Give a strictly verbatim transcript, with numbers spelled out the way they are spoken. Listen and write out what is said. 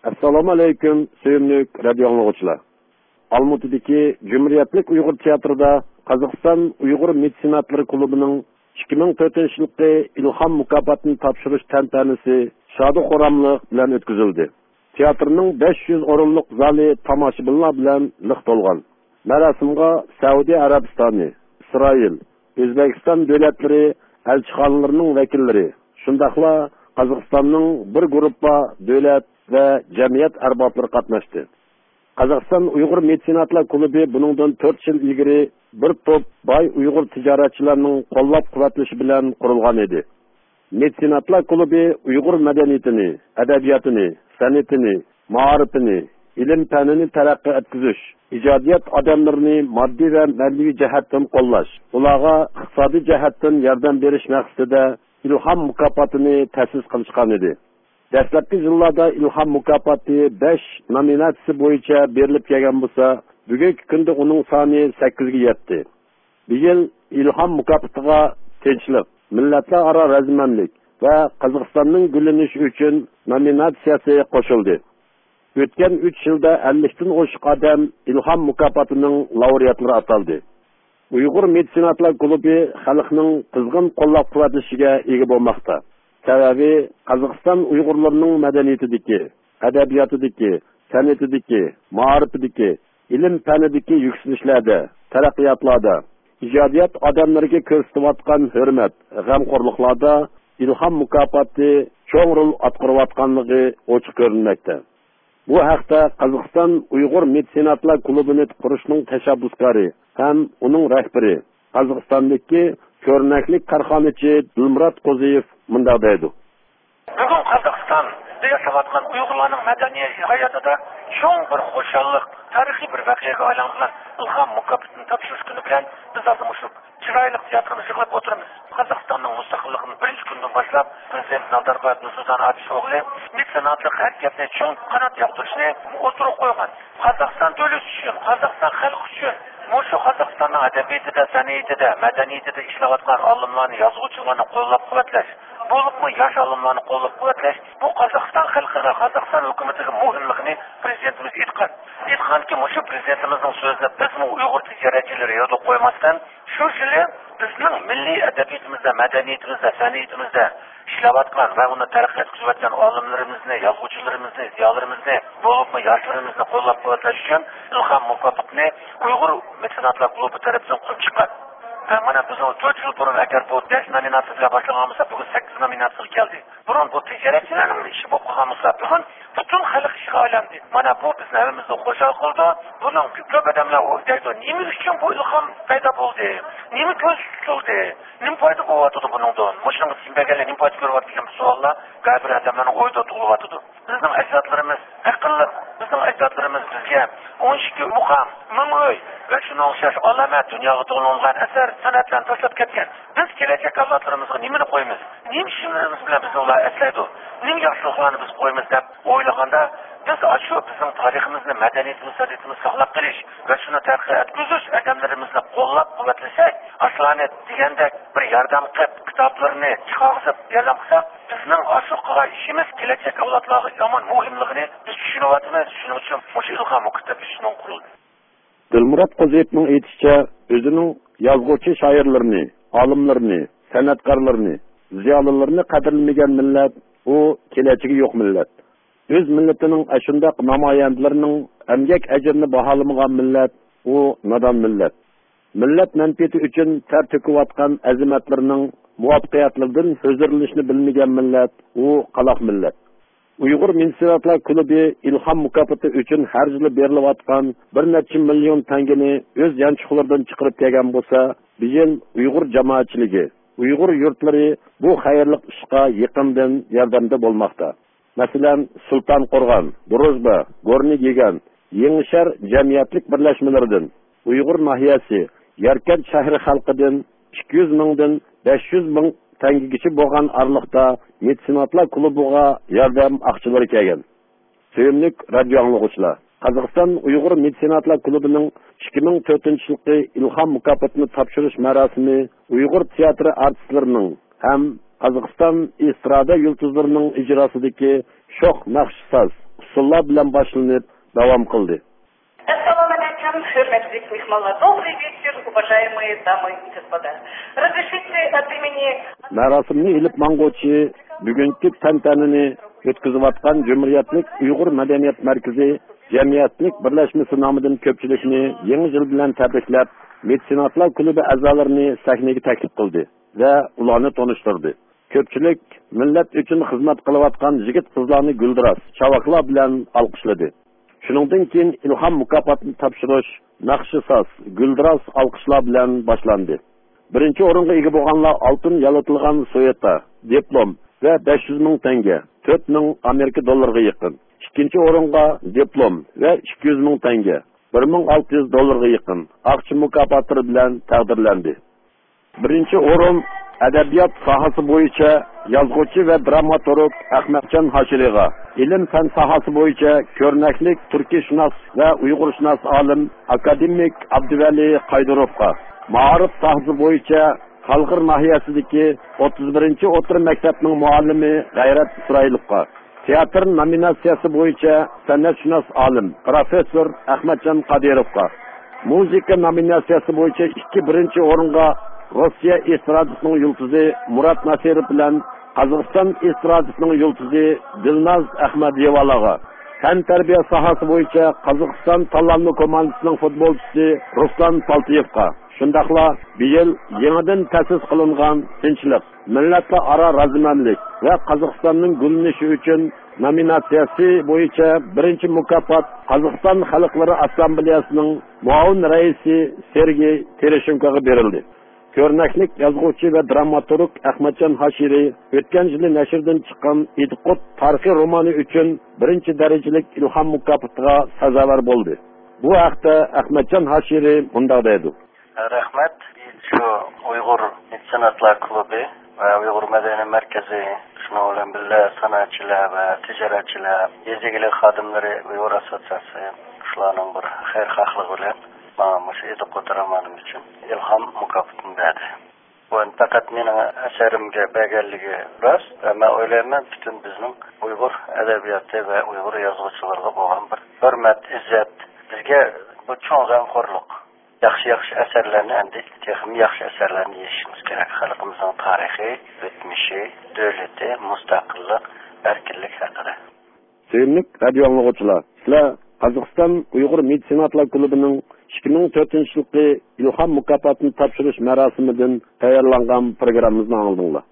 Assalomu alaykum, sevimli radio anglag'uvchilar. Almatidagi Cumhuriyetlik Uyg'ur teatrida Qozog'iston Uyg'ur mesenatlari klubining ikki ming to'rtinchi yilgi Ilhom mukofotini topshirish tantanasi shodi xo'ramlik bilan o'tkazildi. Teatrning besh yuz o'rinlik zali tomoshabinlar bilan liq to'lgan. Marosimga Saudiya Arabistoni, Isroil, O'zbekiston davlatlari elchixonalarining vakillari, shundaqla Qozog'istonning bir guruhda davlat ve cemiyet erbablari qatnashdi. Qozog'iston Uyg'ur mesenatlar klubi buningdan to'rt yil ilgari bir top boy Uyg'ur tijoratchilarining qo'llab-quvvatlashi bilan qurilgan edi. Mesenatlar klubi Uyg'ur madaniyatini, adabiyotini, san'atini, ma'rifini, ilm-fanini taraqqi etkizish, ijodiyat odamlarini moddiy va ma'naviy jihatdan qo'llash, ularga iqtisodiy jihatdan yordam berish maqsadida Ilhom mukofotini ta'sis qilishgan edi. Dastlabki yillarda Ilhom mukofoti besh nominatsiya bo'yicha berilib kelgan bo'lsa, bugungi kunda uning soni sakkizga yetdi. Bu yil Ilhom mukofotiga tinchlik, millatlararo razmanlik va Qozog'istonning gullanishi uchun nominatsiyasi qo'shildi. O'tgan uch yilda ellik dan oshiq odam Ilhom mukofotining laureatlari ataldi. Uyg'ur mesenatlar klubi xalqning qizg'in qo'llab-quvvatlashiga ega bo'lmoqda. Sababi Qozog'iston Uyg'urlarining madaniyatidagi, adabiyotidagi, san'atidagi, ma'rifidagi, ilm-fanidagi yuksalishlarda, taraqqiyotlarda, ijodiyat odamlariga ko'rsatayotgan hurmat, g'amxo'rliklarda Ilhom mukofoti cho'ng rol atqarayotganligi ochiq ko'rinmoqda. Bu haqda Qozog'iston Uyg'ur mesenatlar klubini qurishning tashabbuskori ham uning rahbari, Qozog'istondagi ko'rnakli korxonachi Dilmurod Qo'ziyev mundaq deydi. Bugun Qozog'istonda yashayotgan Uyg'urlarning madaniy hayotida cho'ng bir xo'shallik, tarixiy bir voqeaga aylangan Ilhom mukofotini topshirish kuni bilan biz hozir shu chiroyli teatrimizni yig'ib o'tiramiz. Qozog'istonning mustaqilligining birinchi kunidan boshlab Prezident Nazarboyev Nursulton Abishog'li mesenatlik harakatini cho'ng qanot yog'dirishni o'tirib qo'ygan. Qozog'iston davlati uchun, Qozog'iston xalqi uchun Moşu Kazakistan'ın edebiyatida, san'atida, madaniyatida ishlayotgan olimlarni, yozuvchilarni qo'llab-quvvatlash, bo'libmi yosh olimlarni qo'llab-quvvatlash, bu Qozog'iston xalqiga, Qozog'iston hukumatiga muhimligini prezidentimiz aytgan. Aytganki, mushu prezidentimizning so'zini bizmi Uyg'ur tijoratchilari yo'lga qo'ymasdan, shu yili bizning milliy adabiyatimizda, madaniyatimizda, san'atimizda ishlayotgan va uni taraqqiyot qilayotgan olimlarimizni, yozuvchilarimizni, ziyolarimizni, bo'libmi yoshlarimizni qo'llab-quvvatlash uchun Ilhom mukofotini Uyg'ur mesenatlar klubi tarafından qurib chiqqan. Mana biz to'rt yil burun agar bu besh nominatsiya bilan boshlagan bo'lsa, bugun sakkiz nominatsiya keldi. Burun bu tijoratchilarning ishi bo'lib qolgan bo'lsa, bugun butun xalq ishga aylandi. Mana bu bizni evimizni xo'jalik qildi. Buning ko'p odamlar o'ylaydi, nima uchun bu ilhom paydo bo'ldi? Nima ko'z tutildi? Nima foyda bo'lyapti buningdan? Mushunga sinbaganlar nima foyda ko'ryapti degan savollar bir odamlarning o'yida tug'ilyapti. Bizning ajdodlarimiz aqlli, bizning ajdodlarimiz bizga o'n ikki muqam, ming uy ve şuna o'xshash alamet dunyoga to'g'rilgan asar san'atlarni tashlab ketgan. Biz kelajak avlodlarimizga nimani qo'yamiz? Nima ishimiz bilan biz ular eslaydi? Nima yaxshiliklarni biz qo'yamiz deb o'ylaganda biz shu bizning tariximizni, madaniyatimizni, san'atimizni saqlab qolish va shuni tarqib etkizish, odamlarimizni qo'llab-quvvatlasak, aslanat degandek bir yordam qilib kitoblarni chiqarib yordam qilsak, bizning ashuqqa ishimiz kelajak avlodlarga yomon muhimligini biz tushunyapmiz. Shuning uchun shu Ilhom mukofoti shundan qurildi. Dilmurod Qo'ziyevning aytishicha, o'zining yozuvchi shoirlarini, olimlarni, san'atkorlarni, ziyolilarni qadrlamagan millat u kelajagi yo'q millat. O'z millatining ashundaq namoyandalarining emgak ajrini baholamagan millat u nodon millat. Millat manfaati uchun ter to'kayotgan azimatlarning muvaffaqiyatlaridan huzurlanishni bilmagan millat u qaloq millat. Uyg'ur mesenatlar klubi Ilhom mukofoti uchun har yili berilayotgan bir necha million tangani o'z yanchiqlaridan chiqarib kelgan bo'lsa, bu yil Uyg'ur jamoatchiligi, Uyg'ur yurtlari bu xayrli ishga yaqindan yordamda bo'lmoqda. Masalan, Sulton Qo'rg'on, Drozba, Go'rni Yegan, Yengishar jamiyatlik birlashmalaridan, Uyg'ur nahiyasi, Yarkent shahri xalqidan ikki yuz mingdan besh yuz ming tangigacha bo'lgan arliqda mesenatlar klubiga yordam aqchilari kelgan. Sevimli radio anglag'uvchilar, Qozog'iston Uyg'ur mesenatlar klubining ikki ming to'rtinchi yilgi Ilhom mukofotini topshirish marosimi Uyg'ur teatri artistlarining ham Qozog'iston estrada yulduzlarining ijrosidagi sho'x naqshsaz usullar bilan boshlanib davom qildi. Ассаламу алейкум, hürmetli mehmonlar, добрый вечер, уважаемые дамы и господа. Разрешите от имени Marosimni ilib mang'uvchi bugungi tantanani o'tkazayotgan Cumhuriyetlik Uyg'ur Madaniyat Markazi Jamiyatlik birlashmasi nomidan ko'pchilikni yangi yil bilan tabriklab, Metsenatlar klubi a'zolarini sahnaga taklif qildi va ularni tanishtirdi. Ko'pchilik millat uchun xizmat qilayotgan yigit-qizlarni guldiras, chavaqlar bilan olqishladi. Shuningdan keyin ilhom mukofotini topshirish naqshi-soz, guldiras olqishlar bilan boshlandi. Birinchi o'ringa ega bo'lganlar oltin yalatilgan soyeta, diplom va besh yuz ming tanga, to'rt ming Amerika dollariga yaqin. Ikkinchi o'ringa diplom va ikki yuz ming tanga, bir ming olti yuz dollarga yaqin aqchi mukofotlari bilan taqdirlandi. Birinchi o'rin adabiyot sohasi bo'yicha yozuvchi va dramaturg Ahmadjon Hoshiriga, ilm fan sohasi bo'yicha ko'rnaklik turkishunos va uyg'urshunos olim akademik Abduvali Qaydurovga, ma'rif sohasi bo'yicha Xalqir nahiyasidagi o'ttiz birinchi o'rta maktabning muallimi G'ayrat Isroilovga, teatr nominatsiyasi bo'yicha san'atshunos olim professor Ahmadjon Qodirovga, muzika nominatsiyasi bo'yicha ikki birinchi o'ringa Rossiya estradasining yulduzi Murat Nasirov bilan Qozog'iston estradasining yulduzi Dilnaz Ahmadiyevalaga, fan tarbiya sohasi bo'yicha Qozog'iston tanlanma komandasining futbolchisi Ruslan Paltiyevga, shundaqla bu yil yangidan ta'sis qilingan tinchlik, millatlararo razmanlik va Qozog'istonning gullanishi uchun nominatsiyasi bo'yicha birinchi mukofot Qozog'iston xalqlari assambleyasining muavin raisi Sergey Tereshenkoga berildi. Ko'rnaklik yozuvchi va dramaturg Ahmadjon Hoshiri o'tgan yili nashrdan chiqqan Idqut tarixiy romani uchun birinchi darajalik ilhom mukofotiga sazovor bo'ldi. Bu haqda Ahmadjon Hoshiri bunday dedi: Rahmat, shu Uyg'ur Metsenatlar klubi va Uyg'ur Madaniy markazi, shuningdek bilan birga san'atchilar va tijoratchilar, yezigilik xodimlari Uyg'ur assotsiatsiyasi shularning bir xayrixohligi bilan mana shu Idqut romanim uchun ilhom mukofotini berdi. Bu faqat mening asarimga berganligi rost, men o'ylayman butun bizning Uyg'ur adabiyoti va Uyg'ur yozuvchilariga bo'lgan bir hurmat, izzat, bizga bu cho'ng g'amxo'rlik. Yaxshi-yaxshi asarlarni, endi texnik yaxshi asarlarni yozishimiz kerak. Xalqimizning tarixi, o'tmishi, davlati, mustaqillik, erkinlik haqida. Sevimli radio anglag'uvchilar, sizlar Qozog'iston Uyg'ur Metsenatlar klubining ikki ming to'rtinchi yilgi ilhom mukofotini topshirish marosimidan tayyorlangan programmamizni angladinglar.